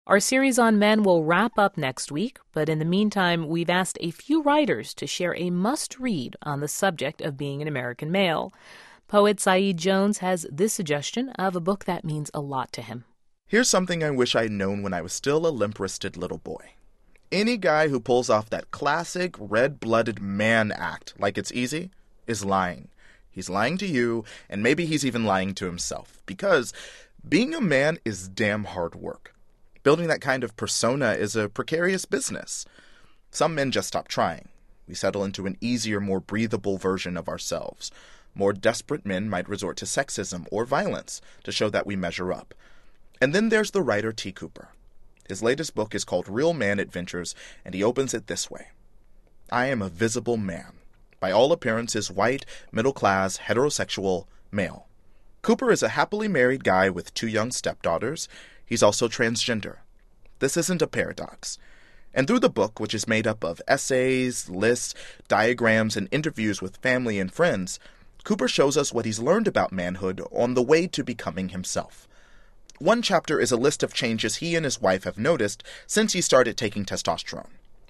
Our series on men will wrap up next week, but in the meantime, we've asked a few writers to share a must-read on the subject of being an American male. Poet Saeed Jones has this suggestion of a book that means a lot to him. Here's something I wish I'd known when I was still a limp-wristed little boy. Any guy who pulls off that classic red-blooded man act like it's easy is lying. He's lying to you, and maybe he's even lying to himself, because being a man is damn hard work. Building that kind of persona is a precarious business. Some men just stop trying. We settle into an easier, more breathable version of ourselves. More desperate men might resort to sexism or violence to show that we measure up. And then there's the writer T. Cooper. His latest book is called Real Man Adventures, and he opens it this way. I am a visible man. By all appearances, white, middle-class, heterosexual, male. Cooper is a happily married guy with 2 young stepdaughters. He's also transgender. This isn't a paradox. And through the book, which is made up of essays, lists, diagrams, and interviews with family and friends, Cooper shows us what he's learned about manhood on the way to becoming himself. One chapter is a list of changes he and his wife have noticed since he started taking testosterone.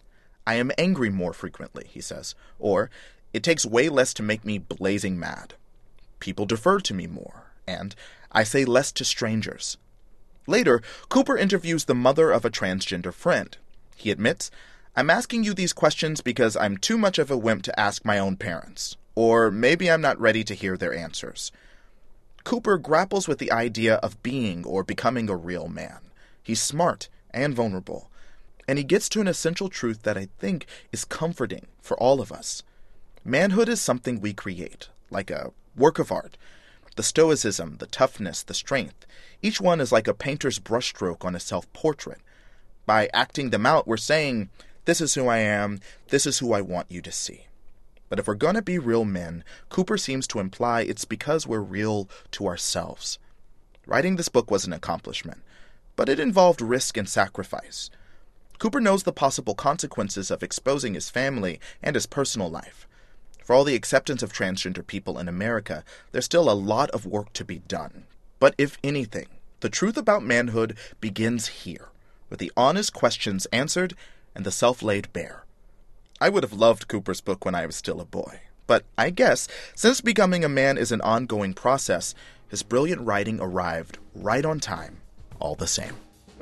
I am angry more frequently, he says, or it takes way less to make me blazing mad. People defer to me more, and I say less to strangers. Later, Cooper interviews the mother of a transgender friend. He admits, I'm asking you these questions because I'm too much of a wimp to ask my own parents, or maybe I'm not ready to hear their answers. Cooper grapples with the idea of being or becoming a real man. He's smart and vulnerable, and he gets to an essential truth that I think is comforting for all of us. Manhood is something we create, like a work of art. The stoicism, the toughness, the strength, each one is like a painter's brushstroke on a self-portrait. By acting them out, we're saying, this is who I am, this is who I want you to see. But if we're going to be real men, Cooper seems to imply it's because we're real to ourselves. Writing this book was an accomplishment, but it involved risk and sacrifice. Cooper knows the possible consequences of exposing his family and his personal life. For all the acceptance of transgender people in America, there's still a lot of work to be done. But if anything, the truth about manhood begins here, with the honest questions answered and the self laid bare. I would have loved Cooper's book when I was still a boy, but I guess since becoming a man is an ongoing process, his brilliant writing arrived right on time, all the same.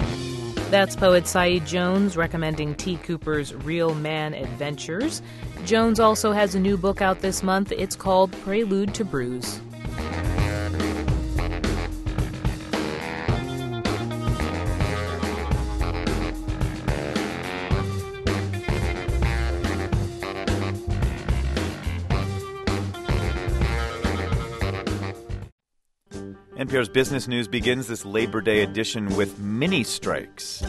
That's poet Saeed Jones recommending T. Cooper's Real Man Adventures. Jones also has a new book out this month. It's called Prelude to Bruise. NPR's Business News begins this Labor Day edition with mini strikes.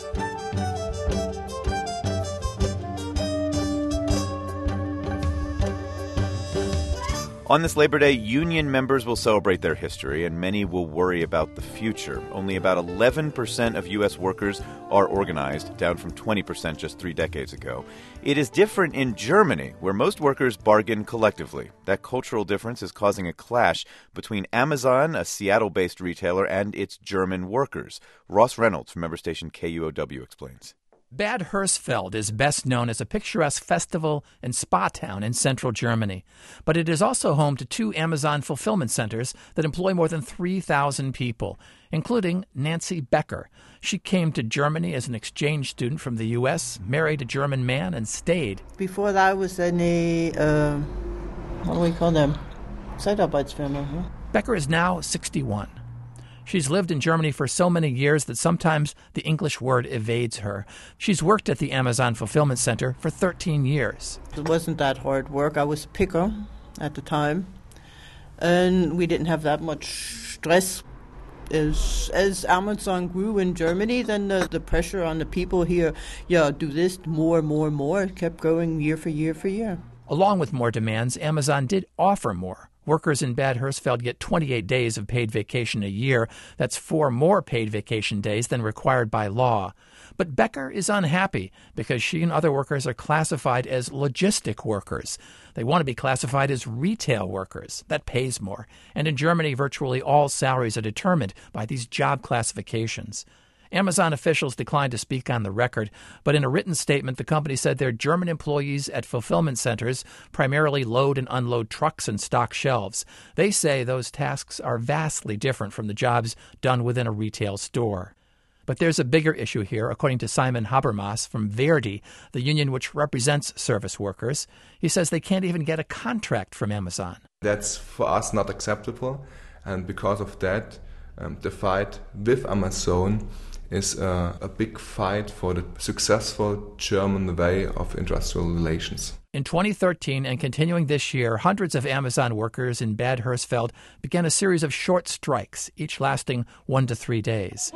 On this Labor Day, union members will celebrate their history, and many will worry about the future. Only about 11% of U.S. workers are organized, down from 20% just 3 decades ago. It is different in Germany, where most workers bargain collectively. That cultural difference is causing a clash between Amazon, a Seattle-based retailer, and its German workers. Ross Reynolds from member station KUOW explains. Bad Hersfeld is best known as a picturesque festival and spa town in central Germany, but it is also home to 2 Amazon fulfillment centers that employ more than 3,000 people, including Nancy Becker. She came to Germany as an exchange student from the U.S., married a German man, and stayed. Before that, I was in a, what do we call them? Zeitarbeitsfirma. Huh? Becker is now 61. She's lived in Germany for so many years that sometimes the English word evades her. She's worked at the Amazon Fulfillment Center for 13 years. It wasn't that hard work. I was a picker at the time, and we didn't have that much stress. As Amazon grew in Germany, then the pressure on the people here, do this more. It kept growing year for year. Along with more demands, Amazon did offer more. Workers in Bad Hersfeld get 28 days of paid vacation a year. That's 4 more paid vacation days than required by law. But Becker is unhappy because she and other workers are classified as logistic workers. They want to be classified as retail workers. That pays more. And in Germany, virtually all salaries are determined by these job classifications. Amazon officials declined to speak on the record, but in a written statement, the company said their German employees at fulfillment centers primarily load and unload trucks and stock shelves. They say those tasks are vastly different from the jobs done within a retail store. But there's a bigger issue here, according to Simon Habermas from Verdi, the union which represents service workers. He says they can't even get a contract from Amazon. That's for us not acceptable, and because of that, the fight with Amazon is a big fight for the successful German way of industrial relations. In 2013 and continuing this year, hundreds of Amazon workers in Bad Hersfeld began a series of short strikes, each lasting 1 to 3 days.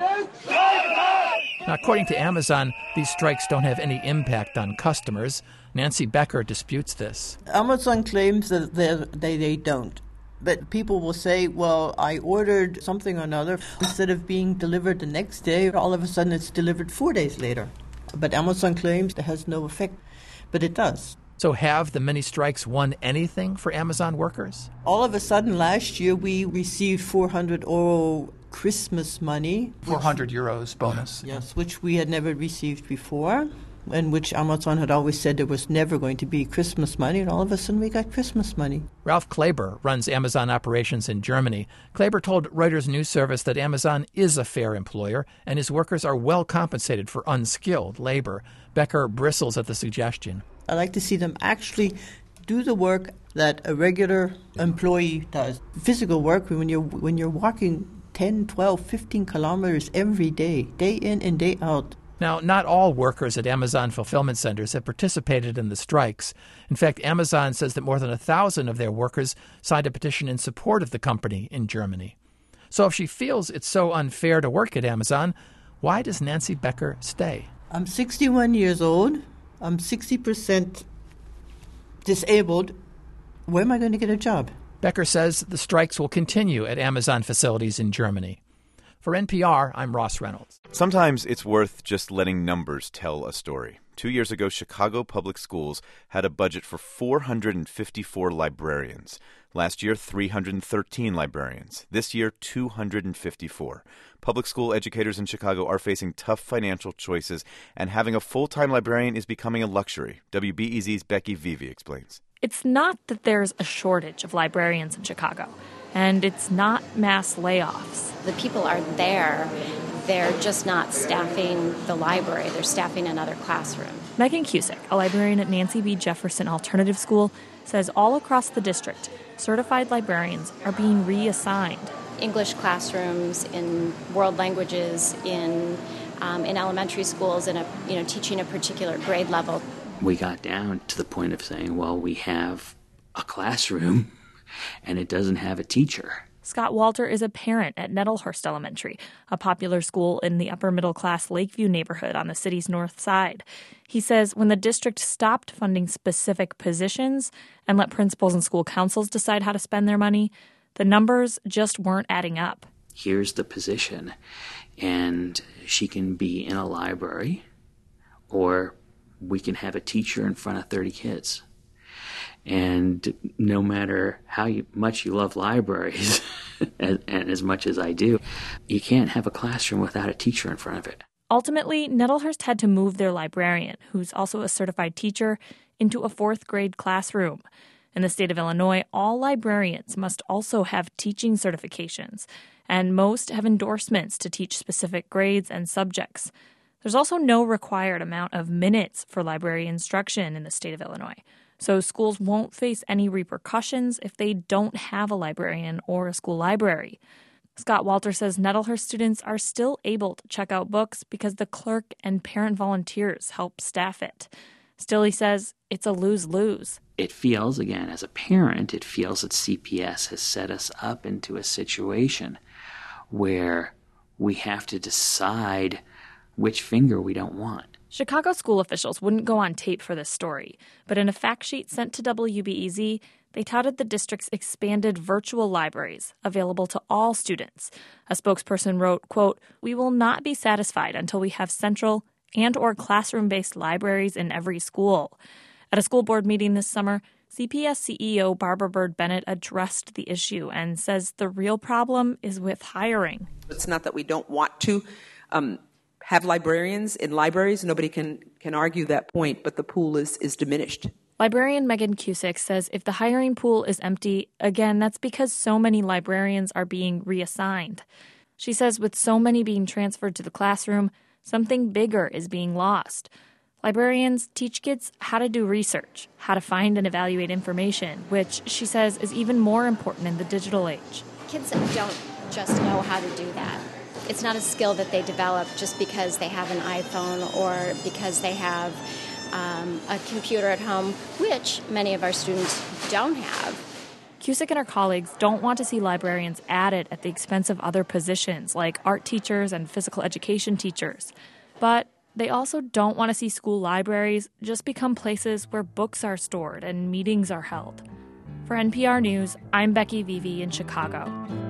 Now, according to Amazon, these strikes don't have any impact on customers. Nancy Becker disputes this. Amazon claims that they don't. But people will say, well, I ordered something or another. Instead of being delivered the next day, all of a sudden it's delivered 4 days later. But Amazon claims it has no effect. But it does. So have the mini strikes won anything for Amazon workers? All of a sudden last year we received €400 Christmas money. 400 euros bonus. Yes, which we had never received before, and which Amazon had always said there was never going to be Christmas money, and all of a sudden we got Christmas money. Ralph Kleber runs Amazon operations in Germany. Kleber told Reuters News Service that Amazon is a fair employer and his workers are well compensated for unskilled labor. Becker bristles at the suggestion. I like to see them actually do the work that a regular employee does. Physical work, when you're walking 10, 12, 15 kilometers every day in and day out. Now, not all workers at Amazon fulfillment centers have participated in the strikes. In fact, Amazon says that more than 1,000 of their workers signed a petition in support of the company in Germany. So if she feels it's so unfair to work at Amazon, why does Nancy Becker stay? I'm 61 years old. I'm 60% disabled. Where am I going to get a job? Becker says the strikes will continue at Amazon facilities in Germany. For NPR, I'm Ross Reynolds. Sometimes it's worth just letting numbers tell a story. 2 years ago, Chicago Public Schools had a budget for 454 librarians. Last year, 313 librarians. This year, 254. Public school educators in Chicago are facing tough financial choices, and having a full-time librarian is becoming a luxury. WBEZ's Becky Vivi explains. It's not that there's a shortage of librarians in Chicago, and it's not mass layoffs. The people are there. They're just not staffing the library. They're staffing another classroom. Megan Cusick, a librarian at Nancy B. Jefferson Alternative School, says all across the district, certified librarians are being reassigned. English classrooms, in world languages, in elementary schools, teaching a particular grade level. We got down to the point of saying, well, we have a classroom and it doesn't have a teacher. Scott Walter is a parent at Nettlehurst Elementary, a popular school in the upper-middle-class Lakeview neighborhood on the city's north side. He says when the district stopped funding specific positions and let principals and school councils decide how to spend their money, the numbers just weren't adding up. Here's the position, and she can be in a library, or we can have a teacher in front of 30 kids. And no matter how much you love libraries, and as much as I do, you can't have a classroom without a teacher in front of it. Ultimately, Nettlehurst had to move their librarian, who's also a certified teacher, into a fourth-grade classroom. In the state of Illinois, all librarians must also have teaching certifications, and most have endorsements to teach specific grades and subjects. There's also no required amount of minutes for library instruction in the state of Illinois. So schools won't face any repercussions if they don't have a librarian or a school library. Scott Walter says Nettlehurst students are still able to check out books because the clerk and parent volunteers help staff it. Still, he says, it's a lose-lose. It feels, again, as a parent, it feels that CPS has set us up into a situation where we have to decide which finger we don't want. Chicago school officials wouldn't go on tape for this story, but in a fact sheet sent to WBEZ, they touted the district's expanded virtual libraries available to all students. A spokesperson wrote, quote, "We will not be satisfied until we have central and or classroom-based libraries in every school." At a school board meeting this summer, CPS CEO Barbara Bird Bennett addressed the issue and says the real problem is with hiring. It's not that we don't want to have librarians in libraries. Nobody can argue that point, but the pool is diminished. Librarian Megan Cusick says if the hiring pool is empty, again, that's because so many librarians are being reassigned. She says with so many being transferred to the classroom, something bigger is being lost. Librarians teach kids how to do research, how to find and evaluate information, which she says is even more important in the digital age. Kids don't just know how to do that. It's not a skill that they develop just because they have an iPhone or because they have a computer at home, which many of our students don't have. Cusick and her colleagues don't want to see librarians added at the expense of other positions like art teachers and physical education teachers. But they also don't want to see school libraries just become places where books are stored and meetings are held. For NPR News, I'm Becky Vivi in Chicago.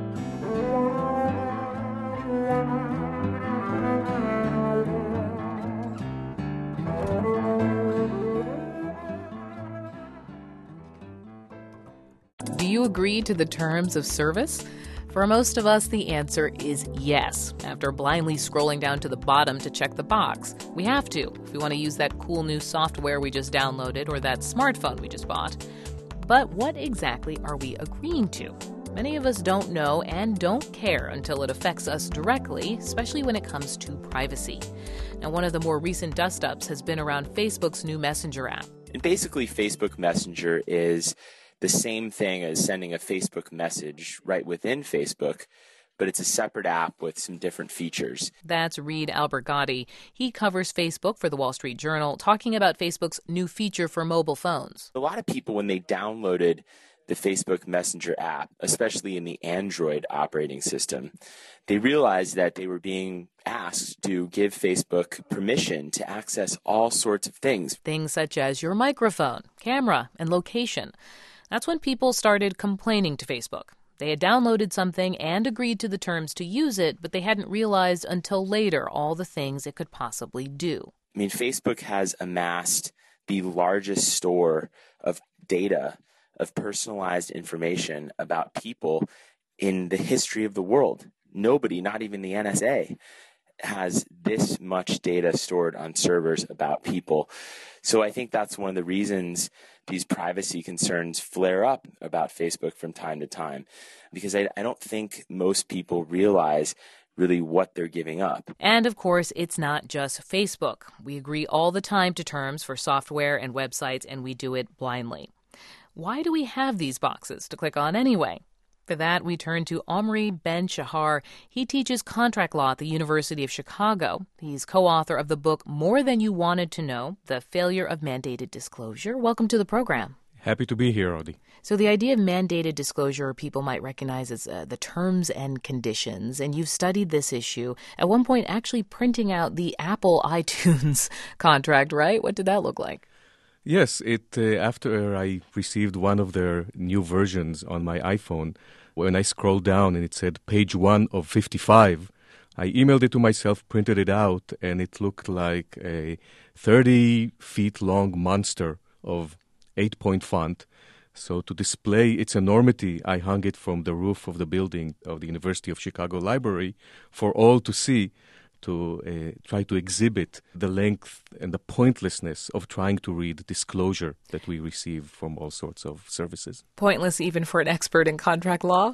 Do you agree to the terms of service? For most of us, the answer is yes. After blindly scrolling down to the bottom to check the box, we have to if we want to use that cool new software we just downloaded or that smartphone we just bought. But what exactly are we agreeing to? Many of us don't know and don't care until it affects us directly, especially when it comes to privacy. Now, one of the more recent dust-ups has been around Facebook's new Messenger app. And basically, Facebook Messenger is the same thing as sending a Facebook message right within Facebook, but it's a separate app with some different features. That's Reed Albergotti. He covers Facebook for the Wall Street Journal, talking about Facebook's new feature for mobile phones. A lot of people, when they downloaded the Facebook Messenger app, especially in the Android operating system, they realized that they were being asked to give Facebook permission to access all sorts of things. Things such as your microphone, camera, and location. That's when people started complaining to Facebook. They had downloaded something and agreed to the terms to use it, but they hadn't realized until later all the things it could possibly do. I mean, Facebook has amassed the largest store of data, of personalized information about people in the history of the world. Nobody, not even the NSA, has this much data stored on servers about people. So I think that's one of the reasons these privacy concerns flare up about Facebook from time to time, because I don't think most people realize really what they're giving up. And of course, it's not just Facebook. We agree all the time to terms for software and websites, and we do it blindly. Why do we have these boxes to click on anyway? For that, we turn to Omri Ben-Shahar. He teaches contract law at the University of Chicago. He's co-author of the book More Than You Wanted to Know, The Failure of Mandated Disclosure. Welcome to the program. Happy to be here, Audie. So the idea of mandated disclosure, people might recognize as the terms and conditions, and you've studied this issue, at one point actually printing out the Apple iTunes contract, right? What did that look like? Yes, after I received one of their new versions on my iPhone, when I scrolled down and it said page 1 of 55, I emailed it to myself, printed it out, and it looked like a 30-feet-long monster of 8-point font. So to display its enormity, I hung it from the roof of the building of the University of Chicago Library for all to see, to try to exhibit the length and the pointlessness of trying to read disclosure that we receive from all sorts of services. Pointless even for an expert in contract law?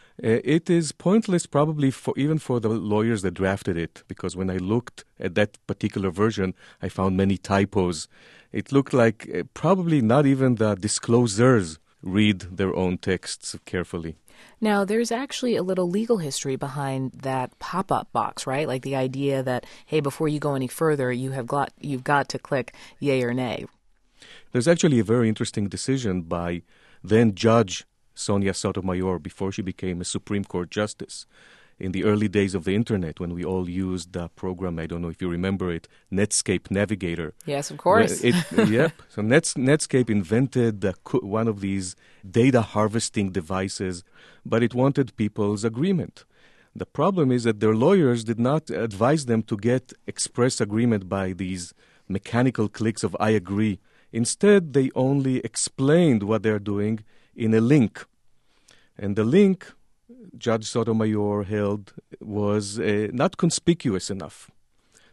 It is pointless probably even for the lawyers that drafted it, because when I looked at that particular version, I found many typos. It looked like probably not even the disclosers read their own texts carefully. Now, there's actually a little legal history behind that pop-up box, right? Like the idea that, hey, before you go any further, you've got to click yay or nay. There's actually a very interesting decision by then Judge Sonia Sotomayor before she became a Supreme Court justice. In the early days of the Internet, when we all used the program, I don't know if you remember it, Netscape Navigator. Yes, of course. Yep. So Netscape invented one of these data harvesting devices, but it wanted people's agreement. The problem is that their lawyers did not advise them to get express agreement by these mechanical clicks of I agree. Instead, they only explained what they're doing in a link. And the link, Judge Sotomayor held, was not conspicuous enough.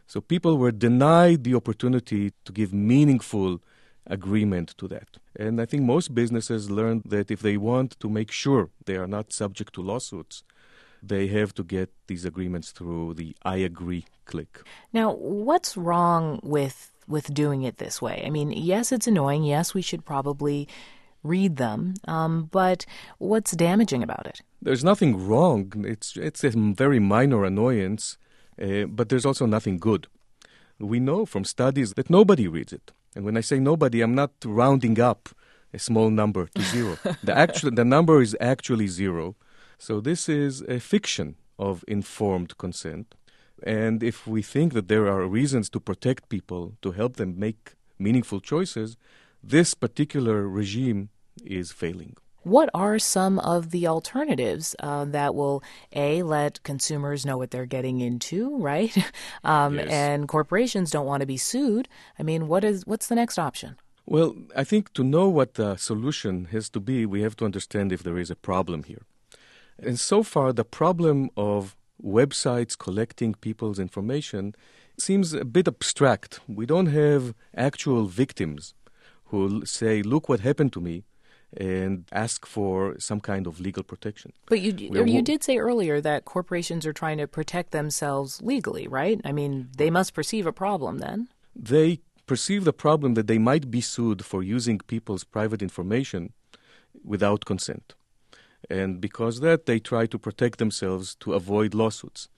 So people were denied the opportunity to give meaningful agreement to that. And I think most businesses learned that if they want to make sure they are not subject to lawsuits, they have to get these agreements through the I agree click. Now, what's wrong with doing it this way? I mean, yes, it's annoying. Yes, we should probably read them. But what's damaging about it? There's nothing wrong. It's a very minor annoyance, but there's also nothing good. We know from studies that nobody reads it. And when I say nobody, I'm not rounding up a small number to zero. The number is actually zero. So this is a fiction of informed consent. And if we think that there are reasons to protect people, to help them make meaningful choices, this particular regime is failing. What are some of the alternatives that will, A, let consumers know what they're getting into, right? Yes. And corporations don't want to be sued. I mean, what's the next option? Well, I think to know what the solution has to be, we have to understand if there is a problem here. And so far, the problem of websites collecting people's information seems a bit abstract. We don't have actual victims who say, look what happened to me, and ask for some kind of legal protection. But you did say earlier that corporations are trying to protect themselves legally, right? I mean, they must perceive a problem then. They perceive the problem that they might be sued for using people's private information without consent. And because of that, they try to protect themselves to avoid lawsuits.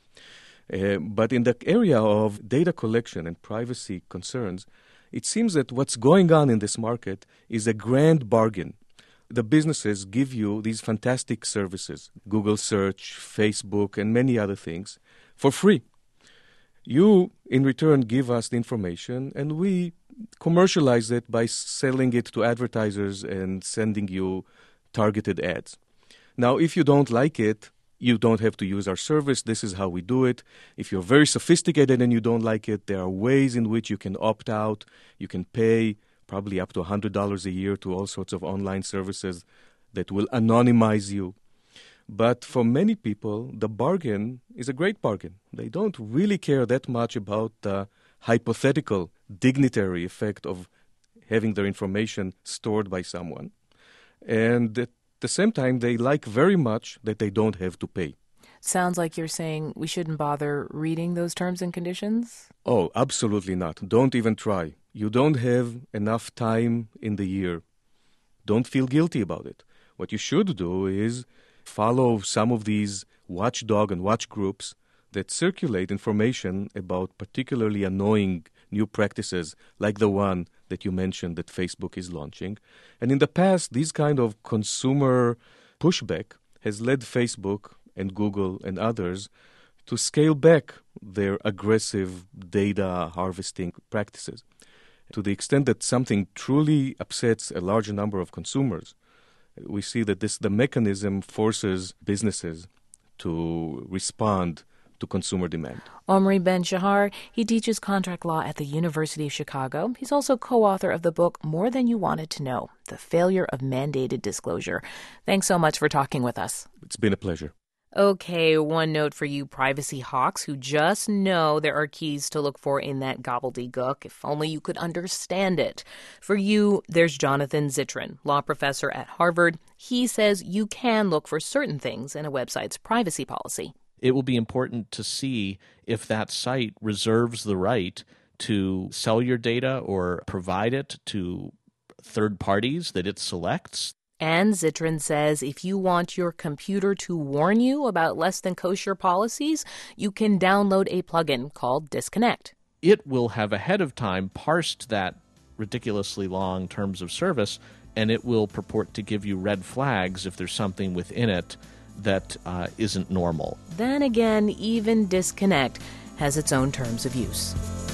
But in the area of data collection and privacy concerns, it seems that what's going on in this market is a grand bargain. The businesses give you these fantastic services, Google Search, Facebook, and many other things, for free. You, in return, give us the information, and we commercialize it by selling it to advertisers and sending you targeted ads. Now, if you don't like it, you don't have to use our service. This is how we do it. If you're very sophisticated and you don't like it, there are ways in which you can opt out. You can pay probably up to $100 a year to all sorts of online services that will anonymize you. But for many people, the bargain is a great bargain. They don't really care that much about the hypothetical dignitary effect of having their information stored by someone. And at the same time, they like very much that they don't have to pay. Sounds like you're saying we shouldn't bother reading those terms and conditions? Oh, absolutely not. Don't even try. You don't have enough time in the year. Don't feel guilty about it. What you should do is follow some of these watchdog and watch groups that circulate information about particularly annoying new practices like the one that you mentioned that Facebook is launching. And in the past, these kind of consumer pushback has led Facebook and Google and others to scale back their aggressive data harvesting practices. To the extent that something truly upsets a large number of consumers, we see that the mechanism forces businesses to respond to consumer demand. Omri Ben-Shahar, he teaches contract law at the University of Chicago. He's also co-author of the book More Than You Wanted to Know, The Failure of Mandated Disclosure. Thanks so much for talking with us. It's been a pleasure. Okay, one note for you privacy hawks who just know there are keys to look for in that gobbledygook, if only you could understand it. For you, there's Jonathan Zittrain, law professor at Harvard. He says you can look for certain things in a website's privacy policy. It will be important to see if that site reserves the right to sell your data or provide it to third parties that it selects. And Zittrain says if you want your computer to warn you about less than kosher policies, you can download a plugin called Disconnect. It will have ahead of time parsed that ridiculously long terms of service, and it will purport to give you red flags if there's something within it that isn't normal. Then again, even Disconnect has its own terms of use.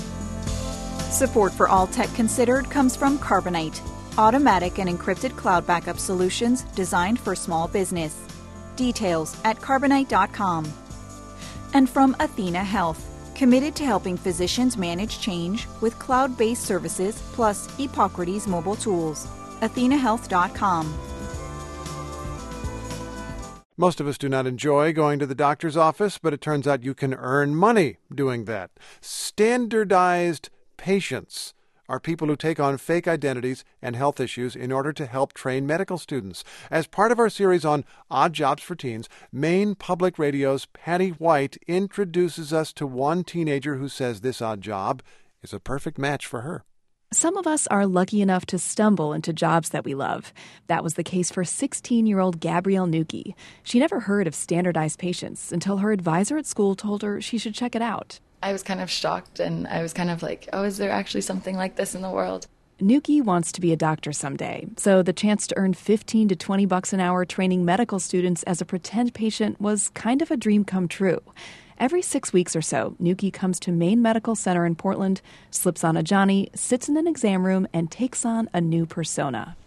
Support for All Tech Considered comes from Carbonite, automatic and encrypted cloud backup solutions designed for small business. Details at carbonite.com. And from Athena Health, committed to helping physicians manage change with cloud-based services plus Epocrates mobile tools. athenahealth.com. Most of us do not enjoy going to the doctor's office, but it turns out you can earn money doing that. Standardized patients are people who take on fake identities and health issues in order to help train medical students. As part of our series on odd jobs for teens, Maine Public Radio's Patty White introduces us to one teenager who says this odd job is a perfect match for her. Some of us are lucky enough to stumble into jobs that we love. That was the case for 16-year-old Gabrielle Nuki. She never heard of standardized patients until her advisor at school told her she should check it out. I was kind of shocked, and I was kind of like, oh, is there actually something like this in the world? Nuki wants to be a doctor someday, so the chance to earn $15 to $20 an hour training medical students as a pretend patient was kind of a dream come true. Every 6 weeks or so, Nuki comes to Maine Medical Center in Portland, slips on a Johnny, sits in an exam room, and takes on a new persona.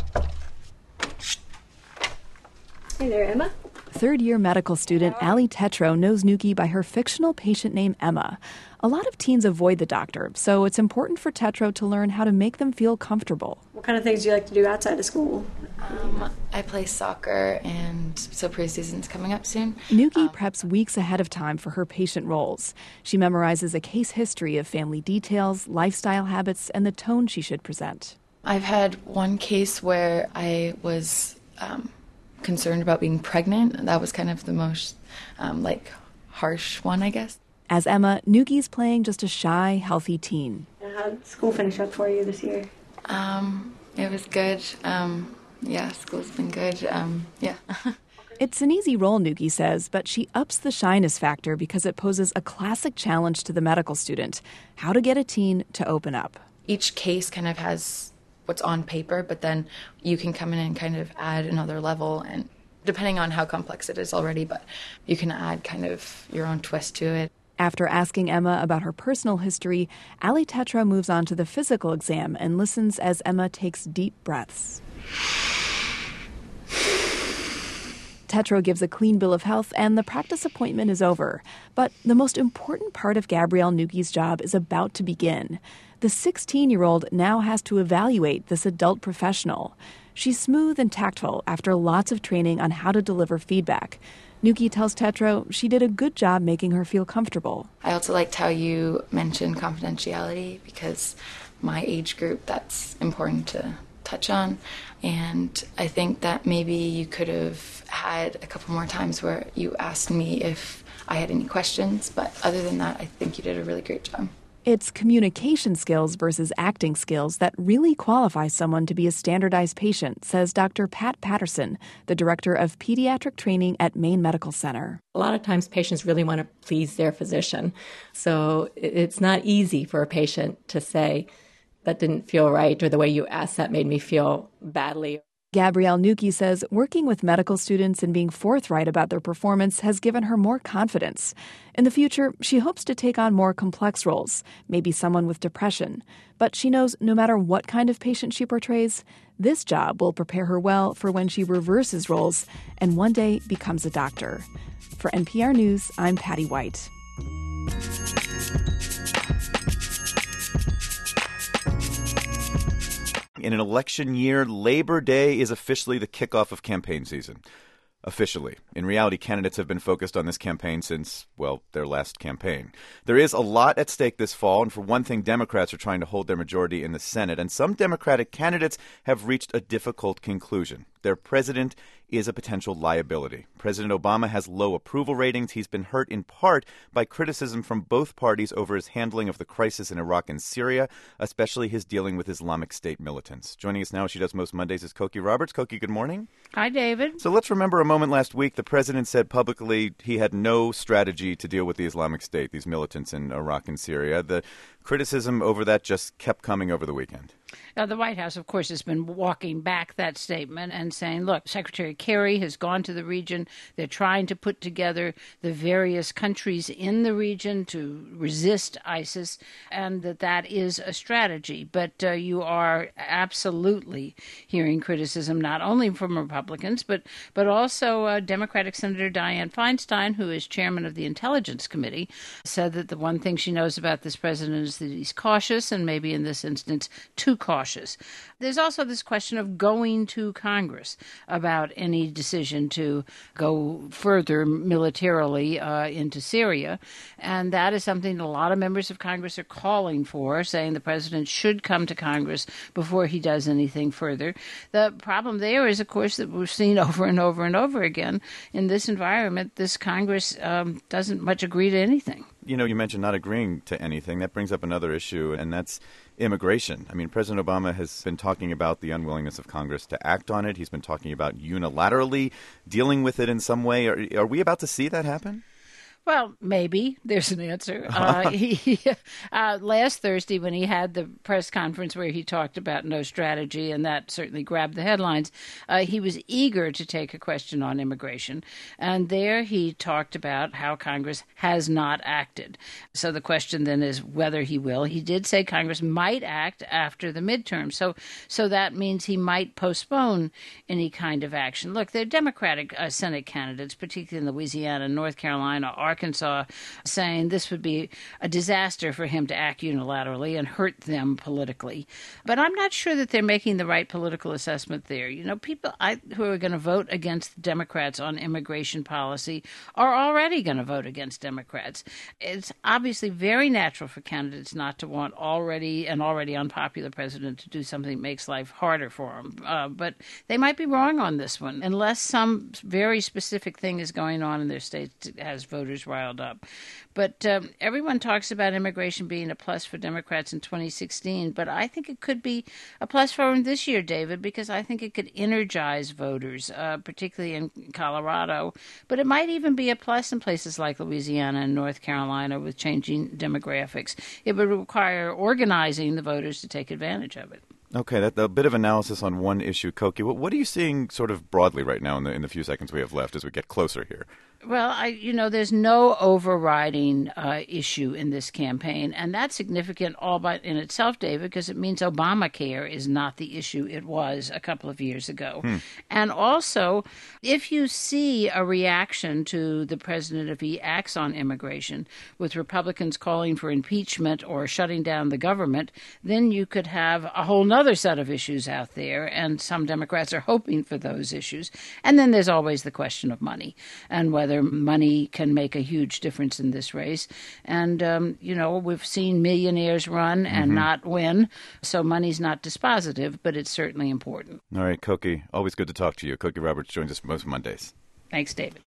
Hey there, Emma. Third-year medical student Allie Tetro knows Nuki by her fictional patient name Emma. A lot of teens avoid the doctor, so it's important for Tetro to learn how to make them feel comfortable. What kind of things do you like to do outside of school? I play soccer, and so preseason's coming up soon. Nuki preps weeks ahead of time for her patient roles. She memorizes a case history of family details, lifestyle habits, and the tone she should present. I've had one case where I was concerned about being pregnant. That was kind of the most harsh one, I guess. As Emma, Nuki's playing just a shy, healthy teen. How did school finish up for you this year? It was good. School's been good. It's an easy role, Nuki says, but she ups the shyness factor because it poses a classic challenge to the medical student: how to get a teen to open up. Each case kind of has what's on paper, but then you can come in and kind of add another level, and depending on how complex it is already, but you can add kind of your own twist to it. After asking Emma about her personal history, Allie Tetro moves on to the physical exam and listens as Emma takes deep breaths. Tetro gives a clean bill of health, and the practice appointment is over. But the most important part of Gabrielle Nuki's job is about to begin. The 16-year-old now has to evaluate this adult professional. She's smooth and tactful after lots of training on how to deliver feedback. Nuki tells Tetro she did a good job making her feel comfortable. I also liked how you mentioned confidentiality, because my age group, that's important to touch on. And I think that maybe you could have had a couple more times where you asked me if I had any questions. But other than that, I think you did a really great job. It's communication skills versus acting skills that really qualify someone to be a standardized patient, says Dr. Pat Patterson, the director of pediatric training at Maine Medical Center. A lot of times patients really want to please their physician. So it's not easy for a patient to say, that didn't feel right, or the way you asked that made me feel badly. Gabrielle Nuki says working with medical students and being forthright about their performance has given her more confidence. In the future, she hopes to take on more complex roles, maybe someone with depression. But she knows no matter what kind of patient she portrays, this job will prepare her well for when she reverses roles and one day becomes a doctor. For NPR News, I'm Patty White. In an election year, Labor Day is officially the kickoff of campaign season. Officially. In reality, candidates have been focused on this campaign since, well, their last campaign. There is a lot at stake this fall, and for one thing, Democrats are trying to hold their majority in the Senate, and some Democratic candidates have reached a difficult conclusion. Their president is a potential liability. President Obama has low approval ratings. He's been hurt in part by criticism from both parties over his handling of the crisis in Iraq and Syria, especially his dealing with Islamic State militants. Joining us now, as she does most Mondays, is Cokie Roberts. Cokie, good morning. Hi, David. So let's remember a moment last week. The president said publicly he had no strategy to deal with the Islamic State, these militants in Iraq and Syria. The criticism over that just kept coming over the weekend. Now, the White House, of course, has been walking back that statement and saying, look, Secretary Kerry has gone to the region. They're trying to put together the various countries in the region to resist ISIS, and that is a strategy. But you are absolutely hearing criticism not only from Republicans, but also Democratic Senator Dianne Feinstein, who is chairman of the Intelligence Committee, said that the one thing she knows about this president acknowledges that he's cautious, and maybe in this instance too cautious. There's also this question of going to Congress about any decision to go further militarily into Syria, and that is something a lot of members of Congress are calling for, saying the president should come to Congress before he does anything further. The problem there is, of course, that we've seen over and over and over again in this environment, this Congress doesn't much agree to anything. You know, you mentioned not agreeing to anything. That brings up another issue, and that's immigration. I mean, President Obama has been talking about the unwillingness of Congress to act on it. He's been talking about unilaterally dealing with it in some way. Are we about to see that happen? Well, maybe. There's an answer. Last Thursday, when he had the press conference where he talked about no strategy, and that certainly grabbed the headlines, he was eager to take a question on immigration. And there he talked about how Congress has not acted. So the question then is whether he will. He did say Congress might act after the midterm. So that means he might postpone any kind of action. Look, there are Democratic Senate candidates, particularly in Louisiana, North Carolina, Arkansas, saying this would be a disaster for him to act unilaterally and hurt them politically. But I'm not sure that they're making the right political assessment there. You know, people who are going to vote against Democrats on immigration policy are already going to vote against Democrats. It's obviously very natural for candidates not to want an already unpopular president to do something that makes life harder for them. But they might be wrong on this one, unless some very specific thing is going on in their state that has voters riled up. But everyone talks about immigration being a plus for Democrats in 2016, but I think it could be a plus for them this year, David, because I think it could energize voters, particularly in Colorado. But it might even be a plus in places like Louisiana and North Carolina with changing demographics. It would require organizing the voters to take advantage of it. Okay, that's a bit of analysis on one issue. Koki, what are you seeing sort of broadly right now in the few seconds we have left as we get closer here? Well, there's no overriding issue in this campaign, and that's significant all by in itself, David, because it means Obamacare is not the issue it was a couple of years ago. And also, if you see a reaction to the president if he acts on immigration, with Republicans calling for impeachment or shutting down the government, then you could have a whole other set of issues out there, and some Democrats are hoping for those issues. And then there's always the question of money and whether money can make a huge difference in this race. And, we've seen millionaires run and not win, so money's not dispositive, but it's certainly important. All right, Koki, always good to talk to you. Koki Roberts joins us most Mondays. Thanks, David.